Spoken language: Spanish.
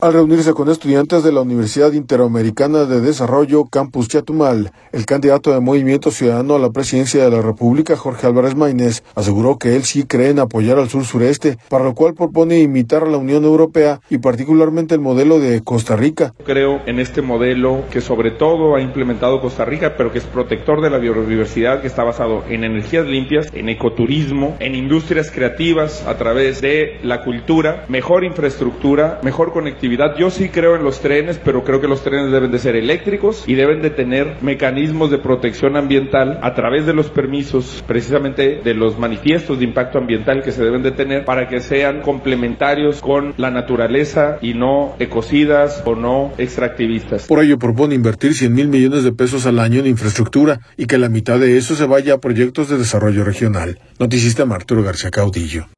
Al reunirse con estudiantes de la Universidad Interamericana de Desarrollo Campus Chetumal, el candidato de Movimiento Ciudadano a la presidencia de la República, Jorge Álvarez Maínez, aseguró que él sí cree en apoyar al sur-sureste, para lo cual propone imitar a la Unión Europea y particularmente el modelo de Costa Rica. Creo en este modelo que sobre todo ha implementado Costa Rica, pero que es protector de la biodiversidad, que está basado en energías limpias, en ecoturismo, en industrias creativas a través de la cultura, mejor infraestructura, mejor conectividad. Yo sí creo en los trenes, pero creo que los trenes deben de ser eléctricos y deben de tener mecanismos de protección ambiental a través de los permisos, precisamente de los manifiestos de impacto ambiental que se deben de tener para que sean complementarios con la naturaleza y no ecocidas o no extractivistas. Por ello propone invertir 100,000 millones de pesos al año en infraestructura y que la mitad de eso se vaya a proyectos de desarrollo regional. Noticista Arturo García Caudillo.